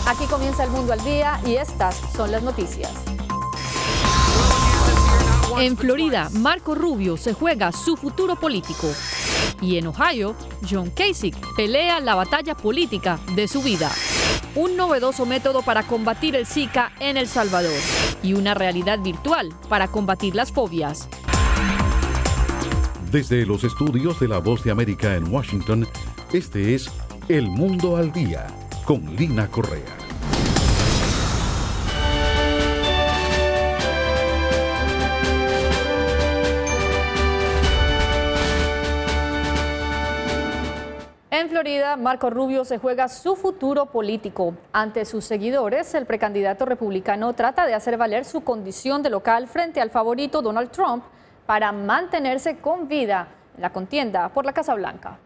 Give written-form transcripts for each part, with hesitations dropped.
Aquí comienza El Mundo al Día y estas son las noticias. En Florida, Marco Rubio se juega su futuro político. Y en Ohio, John Kasich pelea la batalla política de su vida. Un novedoso método para combatir el Zika en El Salvador. Y una realidad virtual para combatir las fobias. Desde los estudios de La Voz de América en Washington, este es El Mundo al Día, con Lina Correa. En Florida, Marco Rubio se juega su futuro político. Ante sus seguidores, el precandidato republicano trata de hacer valer su condición de local frente al favorito Donald Trump para mantenerse con vida en la contienda por la Casa Blanca.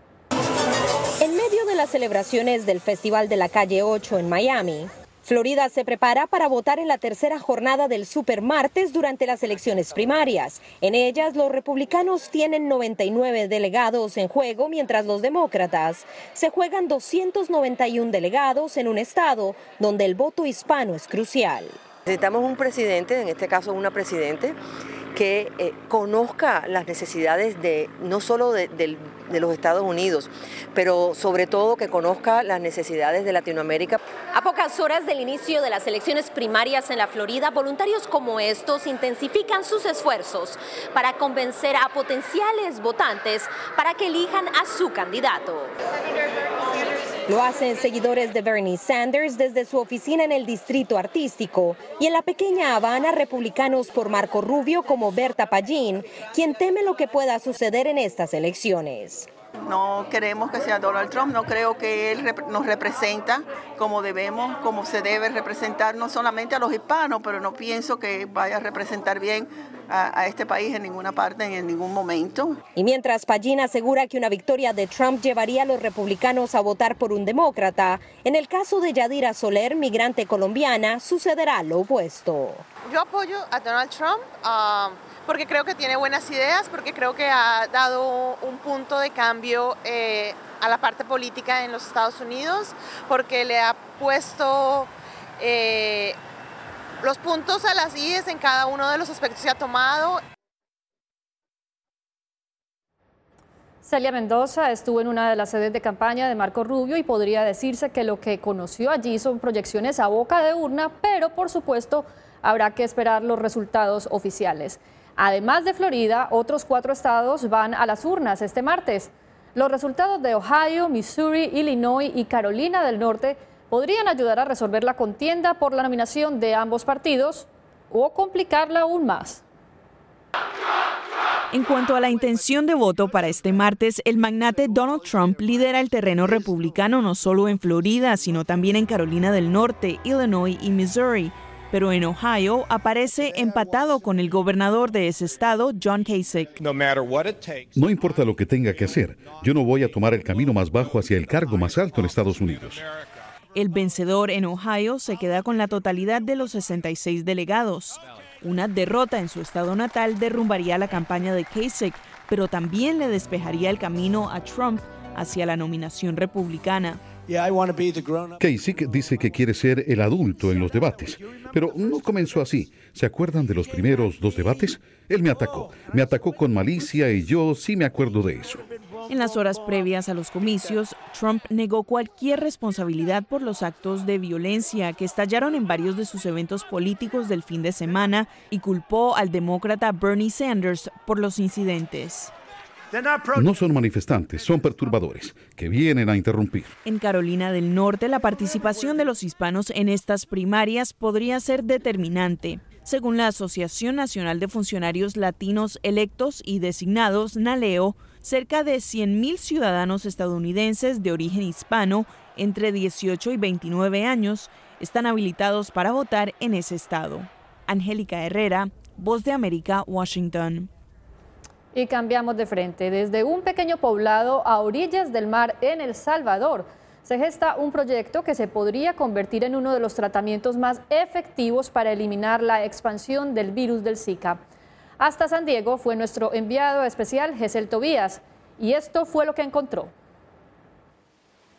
En medio de las celebraciones del Festival de la Calle 8 en Miami, Florida se prepara para votar en la tercera jornada del Supermartes durante las elecciones primarias. En ellas, los republicanos tienen 99 delegados en juego, mientras los demócratas se juegan 291 delegados en un estado donde el voto hispano es crucial. Necesitamos un presidente, en este caso una presidente, que conozca las necesidades no solo de los Estados Unidos, pero sobre todo que conozca las necesidades de Latinoamérica. A pocas horas del inicio de las elecciones primarias en la Florida, voluntarios como estos intensifican sus esfuerzos para convencer a potenciales votantes para que elijan a su candidato. Lo hacen seguidores de Bernie Sanders desde su oficina en el Distrito Artístico y en la pequeña Habana, republicanos por Marco Rubio como Berta Pallín, quien teme lo que pueda suceder en estas elecciones. No queremos que sea Donald Trump, no creo que él nos representa como se debe representar no solamente a los hispanos, pero no pienso que vaya a representar bien a este país en ninguna parte, en ningún momento. Y mientras Pallín asegura que una victoria de Trump llevaría a los republicanos a votar por un demócrata, en el caso de Yadira Soler, migrante colombiana, sucederá lo opuesto. Yo apoyo a Donald Trump porque creo que tiene buenas ideas, porque creo que ha dado un punto de cambio a la parte política en los Estados Unidos, porque le ha puesto los puntos a las IES en cada uno de los aspectos que ha tomado. Celia Mendoza estuvo en una de las sedes de campaña de Marco Rubio y podría decirse que lo que conoció allí son proyecciones a boca de urna, pero por supuesto habrá que esperar los resultados oficiales. Además de Florida, otros 4 estados van a las urnas este martes. Los resultados de Ohio, Missouri, Illinois y Carolina del Norte podrían ayudar a resolver la contienda por la nominación de ambos partidos o complicarla aún más. En cuanto a la intención de voto para este martes, el magnate Donald Trump lidera el terreno republicano no solo en Florida, sino también en Carolina del Norte, Illinois y Missouri. Pero en Ohio aparece empatado con el gobernador de ese estado, John Kasich. No importa lo que tenga que hacer, yo no voy a tomar el camino más bajo hacia el cargo más alto en Estados Unidos. El vencedor en Ohio se queda con la totalidad de los 66 delegados. Una derrota en su estado natal derrumbaría la campaña de Kasich, pero también le despejaría el camino a Trump hacia la nominación republicana. Kasich dice que quiere ser el adulto en los debates, pero no comenzó así. ¿Se acuerdan de los primeros 2 debates? Él me atacó con malicia y yo sí me acuerdo de eso. En las horas previas a los comicios, Trump negó cualquier responsabilidad por los actos de violencia que estallaron en varios de sus eventos políticos del fin de semana y culpó al demócrata Bernie Sanders por los incidentes. No son manifestantes, son perturbadores que vienen a interrumpir. En Carolina del Norte, la participación de los hispanos en estas primarias podría ser determinante. Según la Asociación Nacional de Funcionarios Latinos Electos y Designados, NALEO, cerca de 100,000 ciudadanos estadounidenses de origen hispano entre 18 y 29 años están habilitados para votar en ese estado. Angélica Herrera, Voz de América, Washington. Y cambiamos de frente. Desde un pequeño poblado a orillas del mar en El Salvador, se gesta un proyecto que se podría convertir en uno de los tratamientos más efectivos para eliminar la expansión del virus del Zika. Hasta San Diego fue nuestro enviado especial, Gesell Tobías, y esto fue lo que encontró.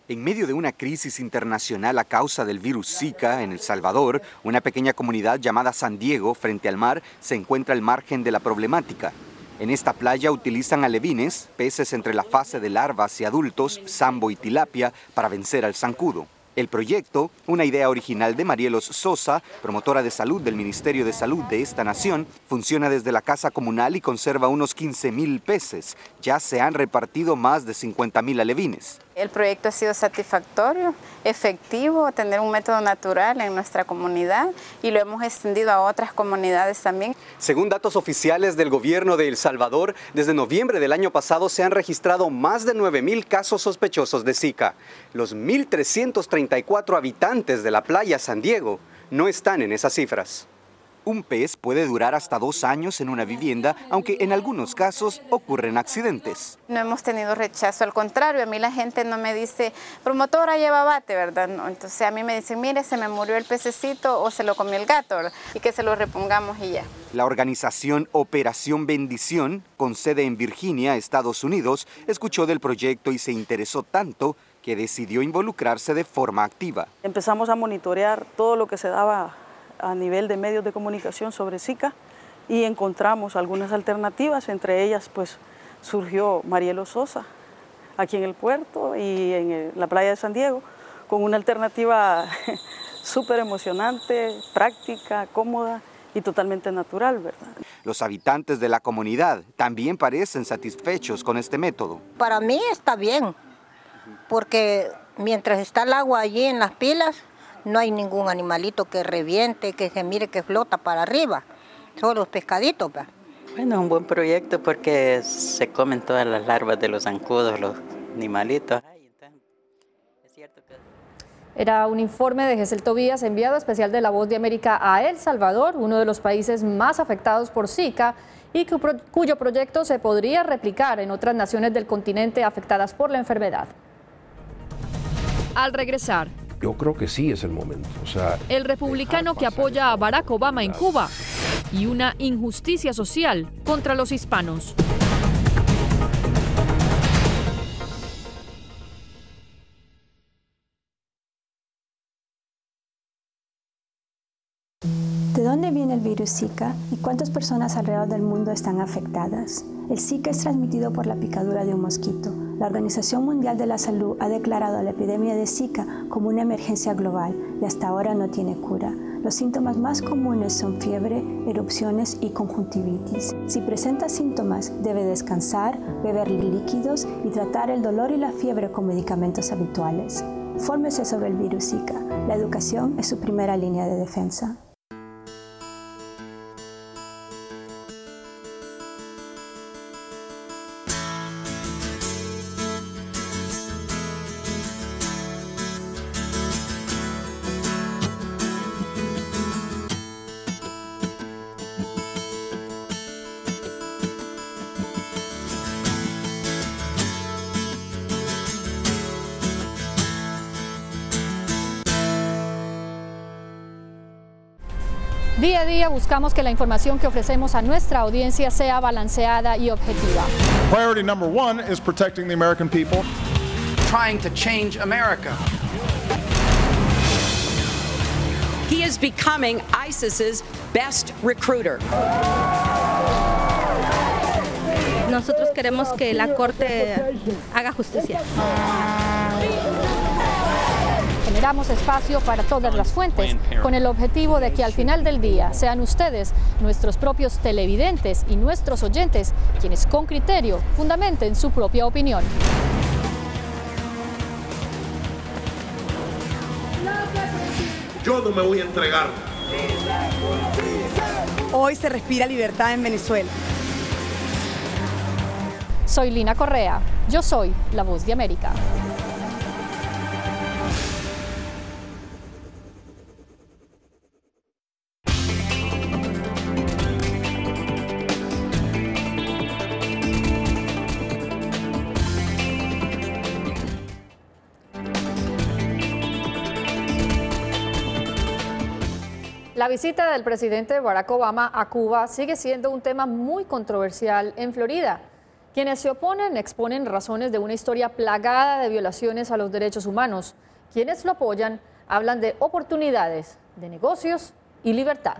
En medio de una crisis internacional a causa del virus Zika en El Salvador, una pequeña comunidad llamada San Diego, frente al mar, se encuentra al margen de la problemática. En esta playa utilizan alevines, peces entre la fase de larvas y adultos, sambo y tilapia, para vencer al zancudo. El proyecto, una idea original de Marielos Sosa, promotora de salud del Ministerio de Salud de esta nación, funciona desde la casa comunal y conserva unos 15,000 peces. Ya se han repartido más de 50,000 alevines. El proyecto ha sido satisfactorio, efectivo, tener un método natural en nuestra comunidad y lo hemos extendido a otras comunidades también. Según datos oficiales del gobierno de El Salvador, desde noviembre del año pasado se han registrado más de 9,000 casos sospechosos de Zika. Los 1,334 habitantes de la playa San Diego no están en esas cifras. Un pez puede durar hasta 2 años en una vivienda, aunque en algunos casos ocurren accidentes. No hemos tenido rechazo, al contrario, a mí la gente no me dice, promotora lleva bate, ¿verdad? No, entonces a mí me dicen, mire, se me murió el pececito o se lo comió el gato, ¿verdad? Y que se lo repongamos y ya. La organización Operación Bendición, con sede en Virginia, Estados Unidos, escuchó del proyecto y se interesó tanto que decidió involucrarse de forma activa. Empezamos a monitorear todo lo que se daba a nivel de medios de comunicación sobre Zika y encontramos algunas alternativas, entre ellas pues surgió Marielos Sosa aquí en el puerto y en la playa de San Diego con una alternativa súper emocionante, práctica, cómoda y totalmente natural, ¿verdad? Los habitantes de la comunidad también parecen satisfechos con este método. Para mí está bien, porque mientras está el agua allí en las pilas, no hay ningún animalito que reviente, que se mire que flota para arriba, solo los pescaditos. ¿Va? Bueno, es un buen proyecto porque se comen todas las larvas de los zancudos, los animalitos. Era un informe de Gesell Tobías, enviado especial de La Voz de América a El Salvador, uno de los países más afectados por Zika, y cuyo proyecto se podría replicar en otras naciones del continente afectadas por la enfermedad. Al regresar, yo creo que sí es el momento. El republicano que apoya a Barack Obama en Cuba y una injusticia social contra los hispanos. ¿De dónde viene el virus Zika y cuántas personas alrededor del mundo están afectadas? El Zika es transmitido por la picadura de un mosquito. La Organización Mundial de la Salud ha declarado la epidemia de Zika como una emergencia global y hasta ahora no tiene cura. Los síntomas más comunes son fiebre, erupciones y conjuntivitis. Si presenta síntomas, debe descansar, beber líquidos y tratar el dolor y la fiebre con medicamentos habituales. Fórmese sobre el virus Zika. La educación es su primera línea de defensa. Día a día buscamos que la información que ofrecemos a nuestra audiencia sea balanceada y objetiva. Priority number 1 is protecting the American people. Trying to change America. He is becoming ISIS's best recruiter. Nosotros queremos que la Corte haga justicia. Generamos espacio para todas las fuentes, con el objetivo de que al final del día sean ustedes, nuestros propios televidentes y nuestros oyentes, quienes con criterio fundamenten su propia opinión. Yo no me voy a entregar. Hoy se respira libertad en Venezuela. Soy Lina Correa, yo soy La Voz de América. La visita del presidente Barack Obama a Cuba sigue siendo un tema muy controversial en Florida. Quienes se oponen exponen razones de una historia plagada de violaciones a los derechos humanos. Quienes lo apoyan hablan de oportunidades, de negocios y libertad.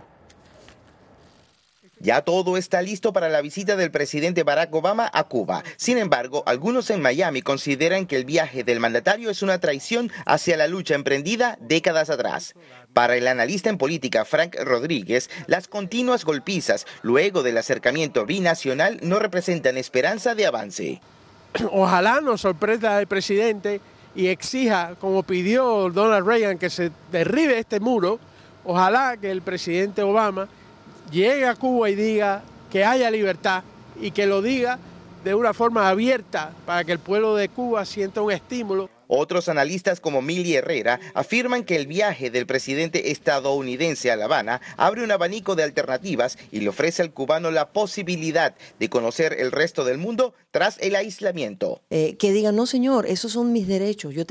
Ya todo está listo para la visita del presidente Barack Obama a Cuba. Sin embargo, algunos en Miami consideran que el viaje del mandatario es una traición hacia la lucha emprendida décadas atrás. Para el analista en política Frank Rodríguez, las continuas golpizas luego del acercamiento binacional no representan esperanza de avance. Ojalá nos sorprenda el presidente y exija, como pidió Donald Reagan, que se derribe este muro. Ojalá que el presidente Obama llegue a Cuba y diga que haya libertad y que lo diga de una forma abierta para que el pueblo de Cuba sienta un estímulo. Otros analistas como Mili Herrera afirman que el viaje del presidente estadounidense a La Habana abre un abanico de alternativas y le ofrece al cubano la posibilidad de conocer el resto del mundo tras el aislamiento. Que digan, no señor, esos son mis derechos, yo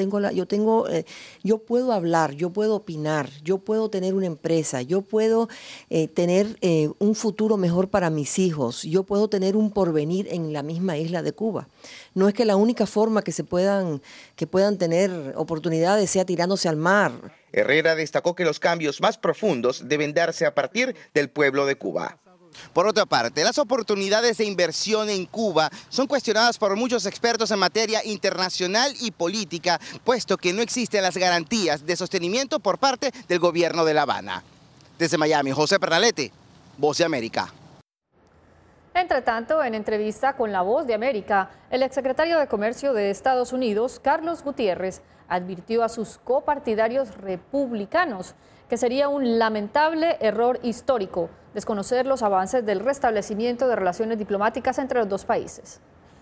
puedo hablar, yo puedo opinar, yo puedo tener una empresa, yo puedo tener un futuro mejor para mis hijos, yo puedo tener un porvenir en la misma isla de Cuba. No es que la única forma que puedan tener oportunidades sea tirándose al mar. Herrera destacó que los cambios más profundos deben darse a partir del pueblo de Cuba. Por otra parte, las oportunidades de inversión en Cuba son cuestionadas por muchos expertos en materia internacional y política, puesto que no existen las garantías de sostenimiento por parte del gobierno de La Habana. Desde Miami, José Pernalete, Voz de América. Entre tanto, en entrevista con La Voz de América, el exsecretario de Comercio de Estados Unidos, Carlos Gutiérrez, advirtió a sus copartidarios republicanos que sería un lamentable error histórico desconocer los avances del restablecimiento de relaciones diplomáticas entre los dos países.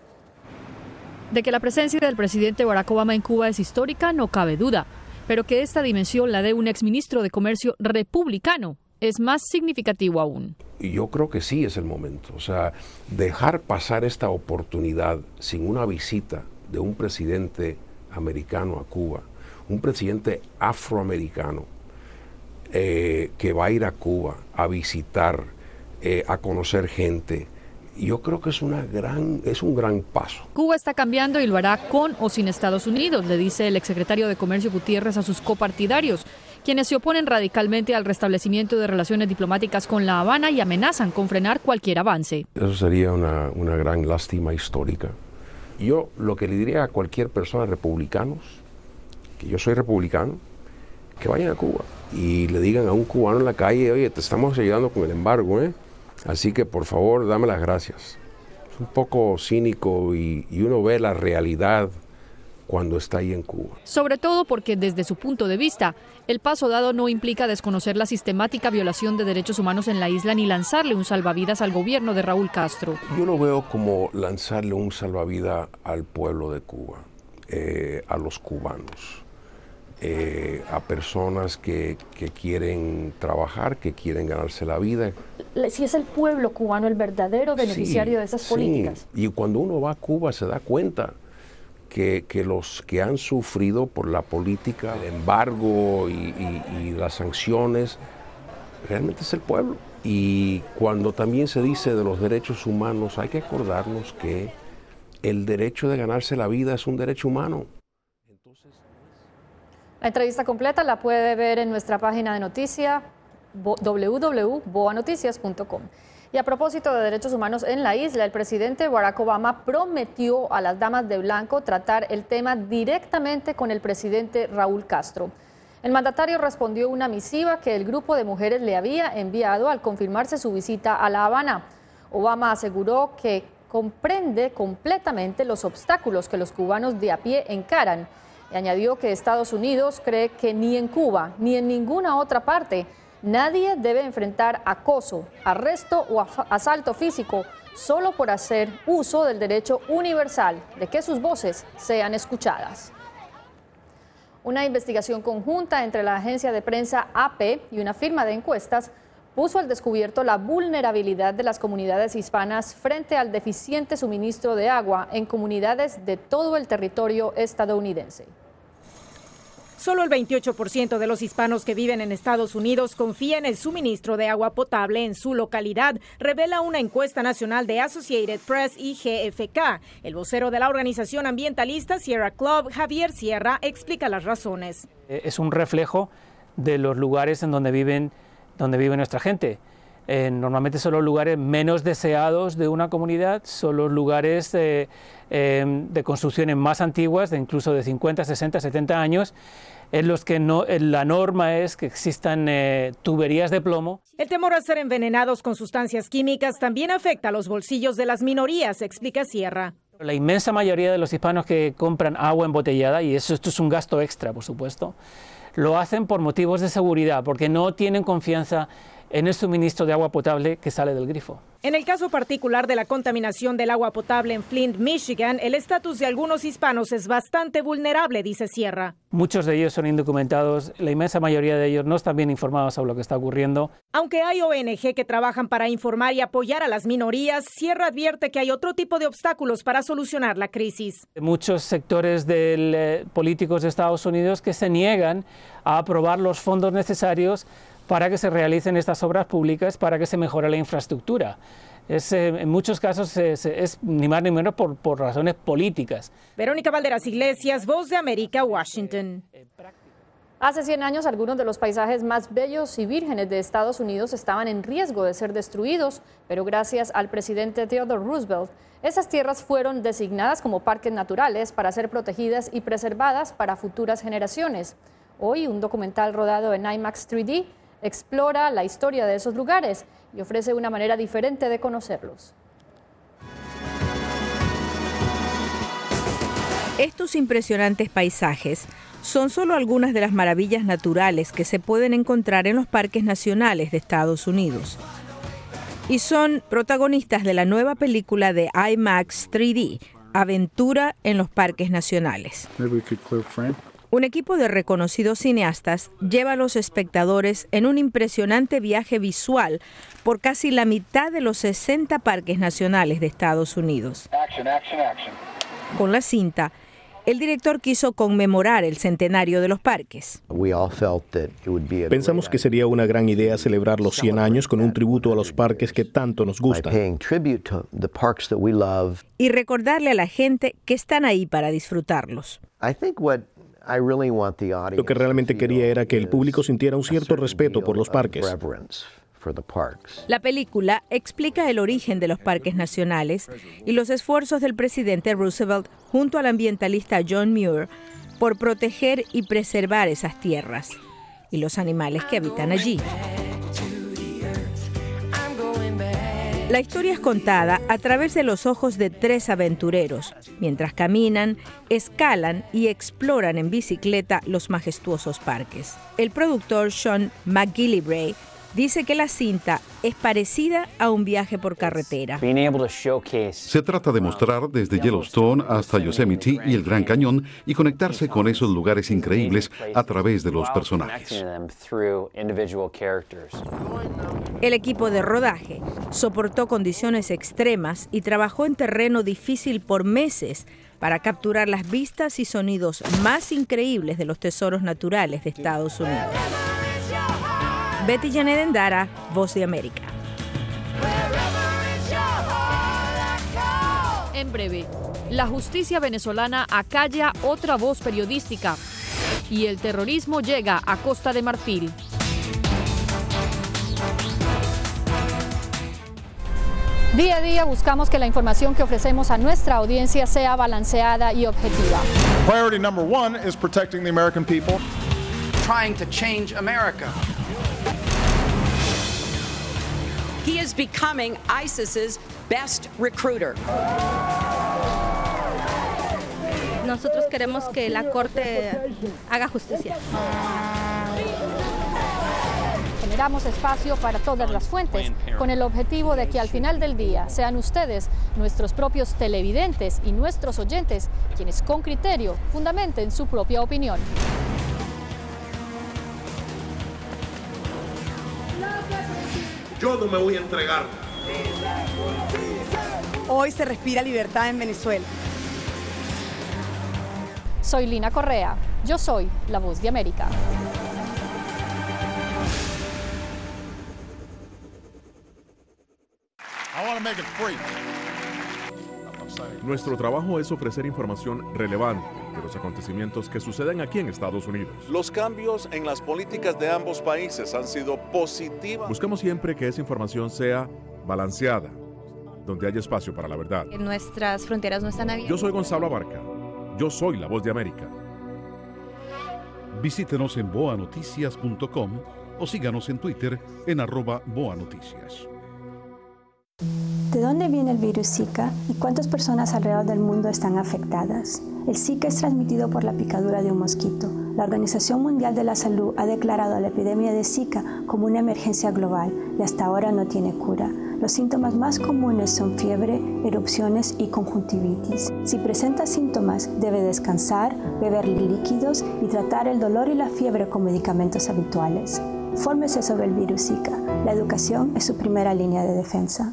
De que la presencia del presidente Barack Obama en Cuba es histórica, no cabe duda, pero que esta dimensión la dé un exministro de Comercio republicano es más significativo aún. Y yo creo que sí es el momento. O sea, dejar pasar esta oportunidad sin una visita de un presidente americano a Cuba, un presidente afroamericano que va a ir a Cuba a visitar, a conocer gente. Yo creo que es un gran paso. Cuba está cambiando y lo hará con o sin Estados Unidos, le dice el exsecretario de Comercio Gutiérrez a sus copartidarios, quienes se oponen radicalmente al restablecimiento de relaciones diplomáticas con La Habana y amenazan con frenar cualquier avance. Eso sería una gran lástima histórica. Yo lo que le diría a cualquier persona republicanos, que yo soy republicano, que vayan a Cuba y le digan a un cubano en la calle, oye, te estamos ayudando con el embargo, así que por favor dame las gracias. Es un poco cínico y uno ve la realidad cuando está ahí en Cuba. Sobre todo porque desde su punto de vista, el paso dado no implica desconocer la sistemática violación de derechos humanos en la isla ni lanzarle un salvavidas al gobierno de Raúl Castro. Yo lo veo como lanzarle un salvavidas al pueblo de Cuba, a los cubanos, a personas que quieren trabajar, que quieren ganarse la vida. Si es el pueblo cubano el verdadero beneficiario de esas políticas. Y cuando uno va a Cuba se da cuenta que los que han sufrido por la política, el embargo y las sanciones, realmente es el pueblo. Y cuando también se dice de los derechos humanos, hay que acordarnos que el derecho de ganarse la vida es un derecho humano. La entrevista completa la puede ver en nuestra página de noticias www.boanoticias.com. Y a propósito de derechos humanos en la isla, el presidente Barack Obama prometió a las damas de blanco tratar el tema directamente con el presidente Raúl Castro. El mandatario respondió una misiva que el grupo de mujeres le había enviado al confirmarse su visita a La Habana. Obama aseguró que comprende completamente los obstáculos que los cubanos de a pie encaran y añadió que Estados Unidos cree que ni en Cuba ni en ninguna otra parte nadie debe enfrentar acoso, arresto o asalto físico solo por hacer uso del derecho universal de que sus voces sean escuchadas. Una investigación conjunta entre la agencia de prensa AP y una firma de encuestas puso al descubierto la vulnerabilidad de las comunidades hispanas frente al deficiente suministro de agua en comunidades de todo el territorio estadounidense. Solo el 28% de los hispanos que viven en Estados Unidos confía en el suministro de agua potable en su localidad, revela una encuesta nacional de Associated Press y GFK. El vocero de la organización ambientalista Sierra Club, Javier Sierra, explica las razones. Es un reflejo de los lugares en donde vive nuestra gente. Normalmente son los lugares menos deseados de una comunidad, son los lugares de construcciones más antiguas, incluso de 50, 60, 70 años, en los que la norma es que existan tuberías de plomo. El temor a ser envenenados con sustancias químicas también afecta a los bolsillos de las minorías, explica Sierra. La inmensa mayoría de los hispanos que compran agua embotellada, y esto es un gasto extra, por supuesto, lo hacen por motivos de seguridad, porque no tienen confianza en el suministro de agua potable que sale del grifo. En el caso particular de la contaminación del agua potable en Flint, Michigan, el estatus de algunos hispanos es bastante vulnerable, dice Sierra. Muchos de ellos son indocumentados, la inmensa mayoría de ellos no están bien informados sobre lo que está ocurriendo. Aunque hay ONG que trabajan para informar y apoyar a las minorías, Sierra advierte que hay otro tipo de obstáculos para solucionar la crisis. Muchos sectores políticos de Estados Unidos que se niegan a aprobar los fondos necesarios para que se realicen estas obras públicas, para que se mejore la infraestructura. En muchos casos es ni más ni menos por razones políticas. Verónica Valderas Iglesias, Voz de América, Washington. Hace 100 años, algunos de los paisajes más bellos y vírgenes de Estados Unidos estaban en riesgo de ser destruidos, pero gracias al presidente Theodore Roosevelt, esas tierras fueron designadas como parques naturales para ser protegidas y preservadas para futuras generaciones. Hoy, un documental rodado en IMAX 3D explora la historia de esos lugares y ofrece una manera diferente de conocerlos. Estos impresionantes paisajes son solo algunas de las maravillas naturales que se pueden encontrar en los parques nacionales de Estados Unidos. Y son protagonistas de la nueva película de IMAX 3D, Aventura en los Parques Nacionales. Un equipo de reconocidos cineastas lleva a los espectadores en un impresionante viaje visual por casi la mitad de los 60 parques nacionales de Estados Unidos. Con la cinta, el director quiso conmemorar el centenario de los parques. Pensamos que sería una gran idea celebrar los 100 años con un tributo a los parques que tanto nos gustan. Y recordarle a la gente que están ahí para disfrutarlos. Lo que realmente quería era que el público sintiera un cierto respeto por los parques. La película explica el origen de los parques nacionales y los esfuerzos del presidente Roosevelt junto al ambientalista John Muir por proteger y preservar esas tierras y los animales que habitan allí. La historia es contada a través de los ojos de 3 aventureros, mientras caminan, escalan y exploran en bicicleta los majestuosos parques. El productor Sean McGillivray dice que la cinta es parecida a un viaje por carretera. Se trata de mostrar desde Yellowstone hasta Yosemite y el Gran Cañón y conectarse con esos lugares increíbles a través de los personajes. El equipo de rodaje soportó condiciones extremas y trabajó en terreno difícil por meses para capturar las vistas y sonidos más increíbles de los tesoros naturales de Estados Unidos. Betty Janet Endara, Voz de América. En breve, la justicia venezolana acalla otra voz periodística y el terrorismo llega a Costa de Marfil. Día a día buscamos que la información que ofrecemos a nuestra audiencia sea balanceada y objetiva. Priority number 1 is protecting the American people. Trying to change America. He is becoming ISIS's best recruiter. Nosotros queremos que la Corte haga justicia. Generamos espacio para todas las fuentes, con el objetivo de que al final del día sean ustedes, nuestros propios televidentes y nuestros oyentes, quienes con criterio fundamenten su propia opinión. Yo no me voy a entregar. Hoy se respira libertad en Venezuela. Soy Lina Correa, Yo soy La Voz de América. Nuestro trabajo es ofrecer información relevante de los acontecimientos que suceden aquí en Estados Unidos. Los cambios en las políticas de ambos países han sido positivos. Buscamos siempre que esa información sea balanceada, donde haya espacio para la verdad. Nuestras fronteras no están abiertas. Yo soy Gonzalo Abarca. Yo soy La Voz de América. Visítenos en boanoticias.com o síganos en Twitter en @boanoticias. ¿De dónde viene el virus Zika y cuántas personas alrededor del mundo están afectadas? El Zika es transmitido por la picadura de un mosquito. La Organización Mundial de la Salud ha declarado la epidemia de Zika como una emergencia global y hasta ahora no tiene cura. Los síntomas más comunes son fiebre, erupciones y conjuntivitis. Si presenta síntomas, debe descansar, beber líquidos y tratar el dolor y la fiebre con medicamentos habituales. Fórmese sobre el virus Zika. La educación es su primera línea de defensa.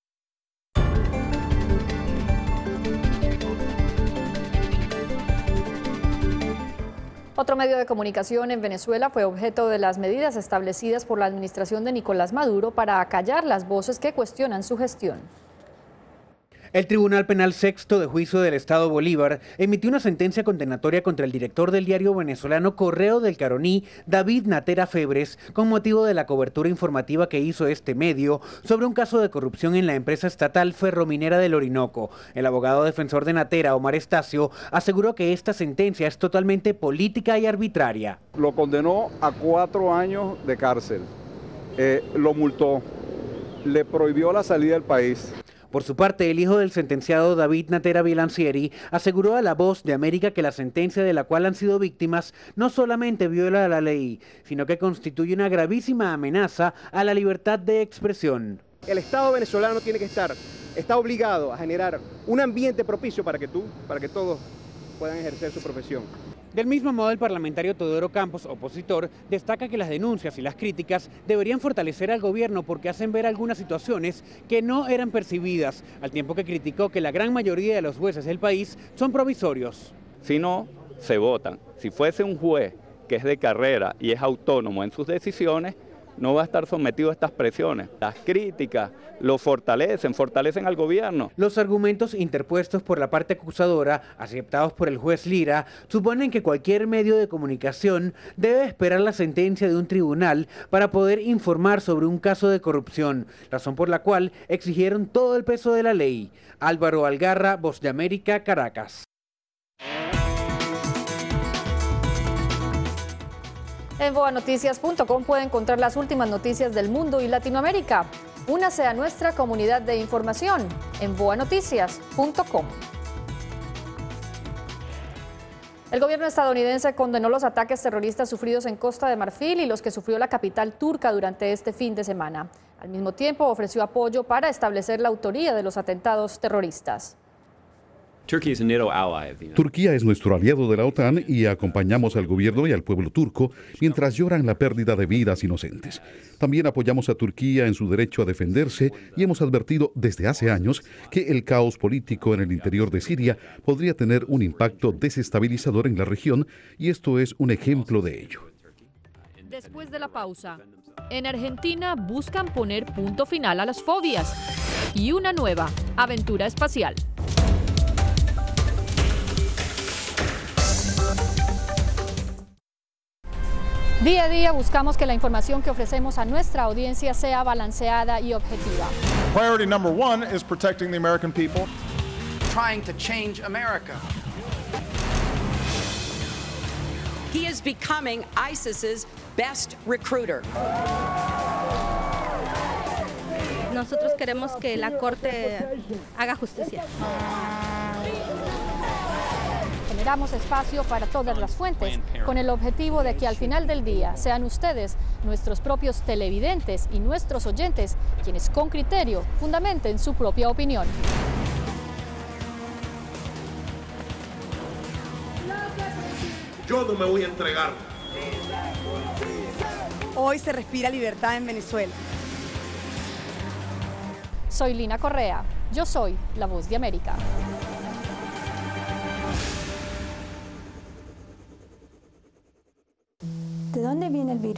Otro medio de comunicación en Venezuela fue objeto de las medidas establecidas por la administración de Nicolás Maduro para acallar las voces que cuestionan su gestión. El Tribunal Penal Sexto de Juicio del Estado Bolívar emitió una sentencia condenatoria contra el director del diario venezolano Correo del Caroní, David Natera Febres, con motivo de la cobertura informativa que hizo este medio sobre un caso de corrupción en la empresa estatal ferrominera del Orinoco. El abogado defensor de Natera, Omar Estacio, aseguró que esta sentencia es totalmente política y arbitraria. Lo condenó a 4 años de cárcel, lo multó, le prohibió la salida del país. Por su parte, el hijo del sentenciado David Natera Bilancieri aseguró a La Voz de América que la sentencia de la cual han sido víctimas no solamente viola la ley, sino que constituye una gravísima amenaza a la libertad de expresión. El Estado venezolano está obligado a generar un ambiente propicio para que todos puedan ejercer su profesión. Del mismo modo, el parlamentario Teodoro Campos, opositor, destaca que las denuncias y las críticas deberían fortalecer al gobierno porque hacen ver algunas situaciones que no eran percibidas, al tiempo que criticó que la gran mayoría de los jueces del país son provisorios. Si no, se votan. Si fuese un juez que es de carrera y es autónomo en sus decisiones, no va a estar sometido a estas presiones. Las críticas lo fortalecen al gobierno. Los argumentos interpuestos por la parte acusadora, aceptados por el juez Lira, suponen que cualquier medio de comunicación debe esperar la sentencia de un tribunal para poder informar sobre un caso de corrupción, razón por la cual exigieron todo el peso de la ley. Álvaro Algarra, Voz de América, Caracas. En boanoticias.com puede encontrar las últimas noticias del mundo y Latinoamérica. Únase a nuestra comunidad de información en boanoticias.com. El gobierno estadounidense condenó los ataques terroristas sufridos en Costa de Marfil y los que sufrió la capital turca durante este fin de semana. Al mismo tiempo, ofreció apoyo para establecer la autoría de los atentados terroristas. Turquía es nuestro aliado de la OTAN y acompañamos al gobierno y al pueblo turco mientras lloran la pérdida de vidas inocentes. También apoyamos a Turquía en su derecho a defenderse y hemos advertido desde hace años que el caos político en el interior de Siria podría tener un impacto desestabilizador en la región y esto es un ejemplo de ello. Después de la pausa, en Argentina buscan poner punto final a las fobias y una nueva aventura espacial. Día a día buscamos que la información que ofrecemos a nuestra audiencia sea balanceada y objetiva. Priority number 1 is protecting the American people. Trying to change America. He is becoming ISIS's best recruiter. Nosotros queremos que la Corte haga justicia. Generamos espacio para todas las fuentes con el objetivo de que al final del día sean ustedes, nuestros propios televidentes y nuestros oyentes, quienes con criterio fundamenten su propia opinión. Yo no me voy a entregar. Hoy se respira libertad en Venezuela. Soy Lina Correa. Yo soy La Voz de América.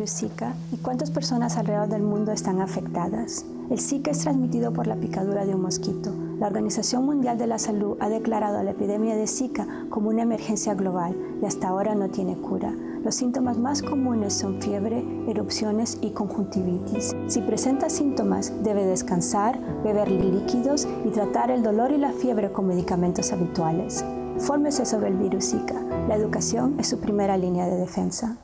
virus Zika y cuántas personas alrededor del mundo están afectadas. El Zika es transmitido por la picadura de un mosquito. La Organización Mundial de la Salud ha declarado la epidemia de Zika como una emergencia global y hasta ahora no tiene cura. Los síntomas más comunes son fiebre, erupciones y conjuntivitis. Si presenta síntomas, debe descansar, beber líquidos y tratar el dolor y la fiebre con medicamentos habituales. Fórmese sobre el virus Zika. La educación es su primera línea de defensa.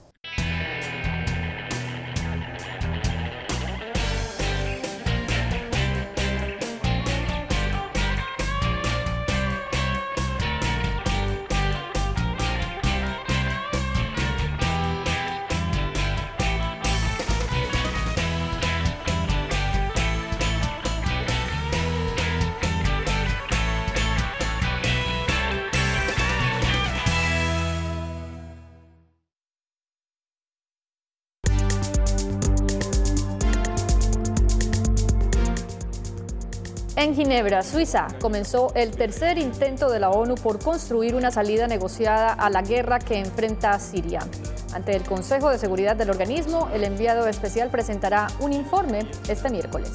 En Ginebra, Suiza, comenzó el tercer intento de la ONU por construir una salida negociada a la guerra que enfrenta Siria. Ante el Consejo de Seguridad del organismo, el enviado especial presentará un informe este miércoles.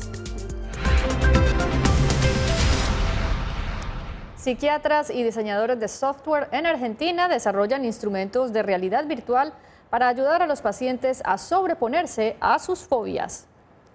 Psiquiatras y diseñadores de software en Argentina desarrollan instrumentos de realidad virtual para ayudar a los pacientes a sobreponerse a sus fobias.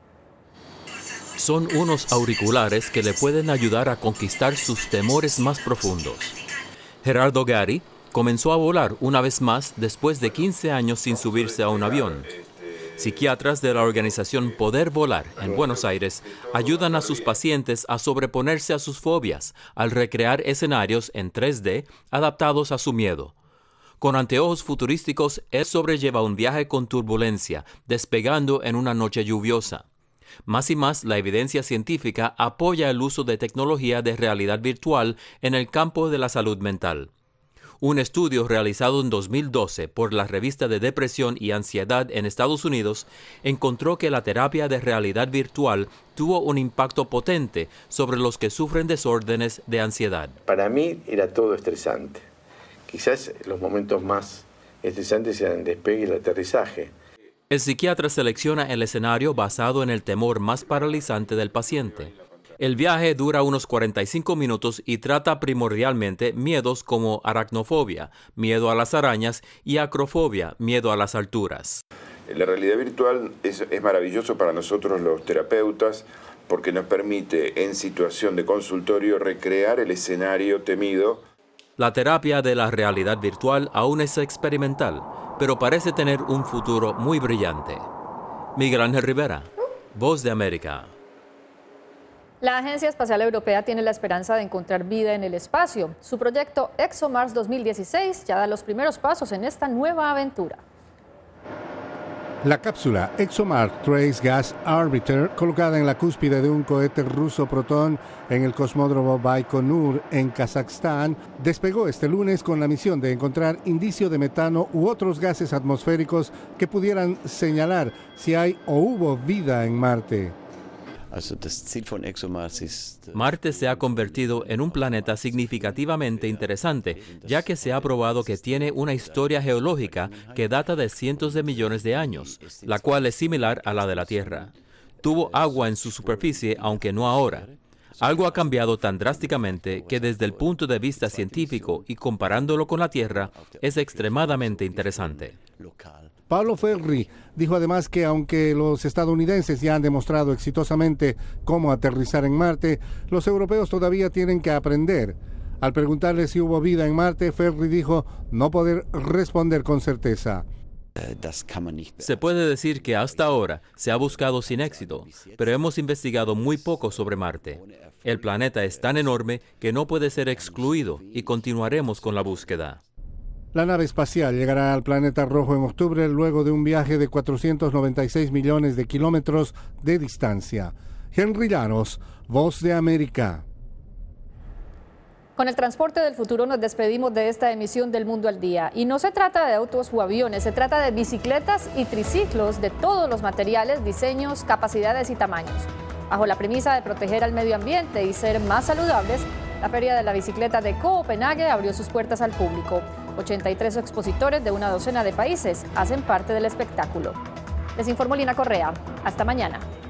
Son unos auriculares que le pueden ayudar a conquistar sus temores más profundos. Gerardo Gari comenzó a volar una vez más después de 15 años sin subirse a un avión. Psiquiatras de la organización Poder Volar en Buenos Aires ayudan a sus pacientes a sobreponerse a sus fobias al recrear escenarios en 3D adaptados a su miedo. Con anteojos futurísticos, él sobrelleva un viaje con turbulencia, despegando en una noche lluviosa. Más y más, la evidencia científica apoya el uso de tecnología de realidad virtual en el campo de la salud mental. Un estudio realizado en 2012 por la revista de Depresión y Ansiedad en Estados Unidos encontró que la terapia de realidad virtual tuvo un impacto potente sobre los que sufren desórdenes de ansiedad. Para mí era todo estresante. Quizás los momentos más estresantes eran el despegue y el aterrizaje. El psiquiatra selecciona el escenario basado en el temor más paralizante del paciente. El viaje dura unos 45 minutos y trata primordialmente miedos como aracnofobia, miedo a las arañas, y acrofobia, miedo a las alturas. La realidad virtual es maravilloso para nosotros los terapeutas porque nos permite en situación de consultorio recrear el escenario temido. La terapia de la realidad virtual aún es experimental, pero parece tener un futuro muy brillante. Miguel Ángel Rivera, Voz de América. La Agencia Espacial Europea tiene la esperanza de encontrar vida en el espacio. Su proyecto ExoMars 2016 ya da los primeros pasos en esta nueva aventura. La cápsula ExoMars Trace Gas Orbiter, colocada en la cúspide de un cohete ruso Proton en el cosmódromo Baikonur en Kazajstán, despegó este lunes con la misión de encontrar indicio de metano u otros gases atmosféricos que pudieran señalar si hay o hubo vida en Marte. Marte se ha convertido en un planeta significativamente interesante, ya que se ha probado que tiene una historia geológica que data de cientos de millones de años, la cual es similar a la de la Tierra. Tuvo agua en su superficie, aunque no ahora. Algo ha cambiado tan drásticamente que desde el punto de vista científico y comparándolo con la Tierra, es extremadamente interesante. Pablo Ferri dijo además que aunque los estadounidenses ya han demostrado exitosamente cómo aterrizar en Marte, los europeos todavía tienen que aprender. Al preguntarle si hubo vida en Marte, Ferri dijo no poder responder con certeza. Se puede decir que hasta ahora se ha buscado sin éxito, pero hemos investigado muy poco sobre Marte. El planeta es tan enorme que no puede ser excluido y continuaremos con la búsqueda. La nave espacial llegará al planeta rojo en octubre luego de un viaje de 496 millones de kilómetros de distancia. Henry Llanos, Voz de América. Con el transporte del futuro nos despedimos de esta emisión del Mundo al Día. Y no se trata de autos o aviones, se trata de bicicletas y triciclos de todos los materiales, diseños, capacidades y tamaños. Bajo la premisa de proteger al medio ambiente y ser más saludables, la Feria de la Bicicleta de Copenhague abrió sus puertas al público. 83 expositores de una docena de países hacen parte del espectáculo. Les informó Lina Correa. Hasta mañana.